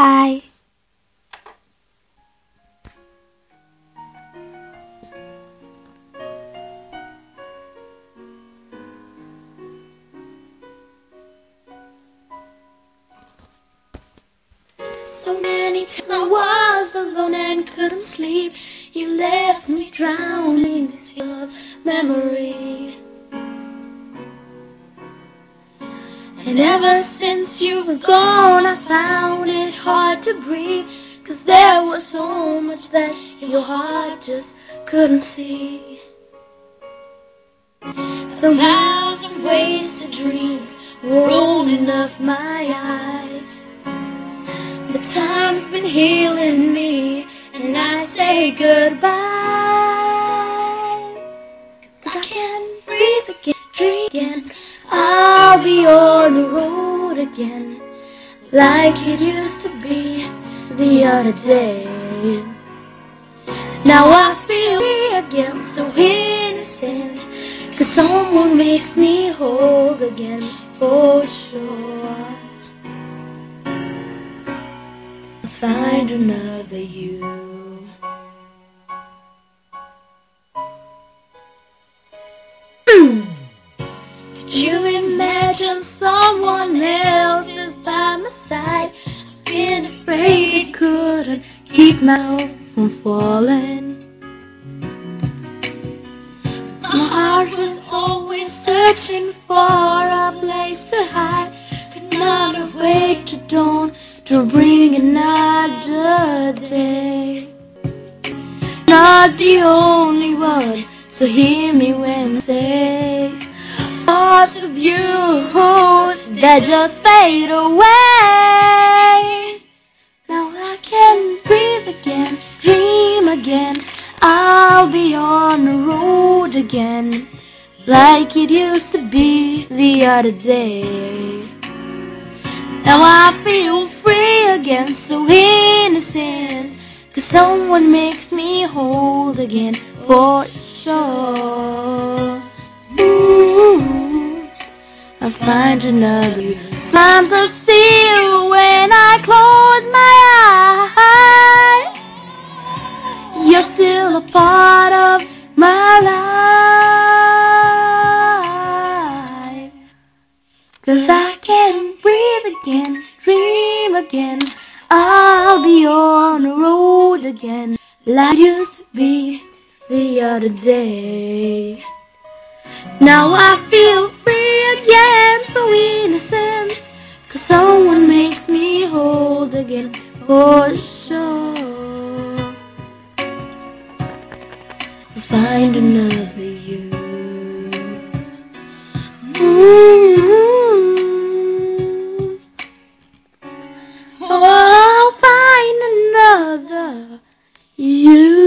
Bye. So many times I was alone and couldn't sleep. You left me drowning in this your memory. And ever since you were gone, I found it hard to breathe, 'cause there was so much that your heart just couldn't see. So thousand wasted dreams rolling off my eyes. But time's been healing me, and I say goodbye. 'Cause I can't breathe again, dream again. I'll be on the road again, like it used to be the other day. Now I feel free again, so innocent, 'cause someone makes me whole again, for sure. I'll find another you. Could you imagine someone else is by my side? I've been afraid it couldn't keep my hope from falling. My heart was always searching for a place to hide. Could not wait to dawn to bring another day. Not the only one, so hear me when I say parts of you that just fade away. Now I can breathe again, dream again. I'll be on the road again, like it used to be the other day. Now I feel free again, so innocent, 'cause someone makes me whole again, for sure. Ooh, I'll find another you. Sometimes I see you when I close my eyes. You're still a part of my life. 'Cause I can breathe again, dream again. I'll be on the road again, like it used to be the other day. Now I feel free again, so innocent, 'cause someone makes me whole again, for sure. I'll find another you. Oh, I'll find another you.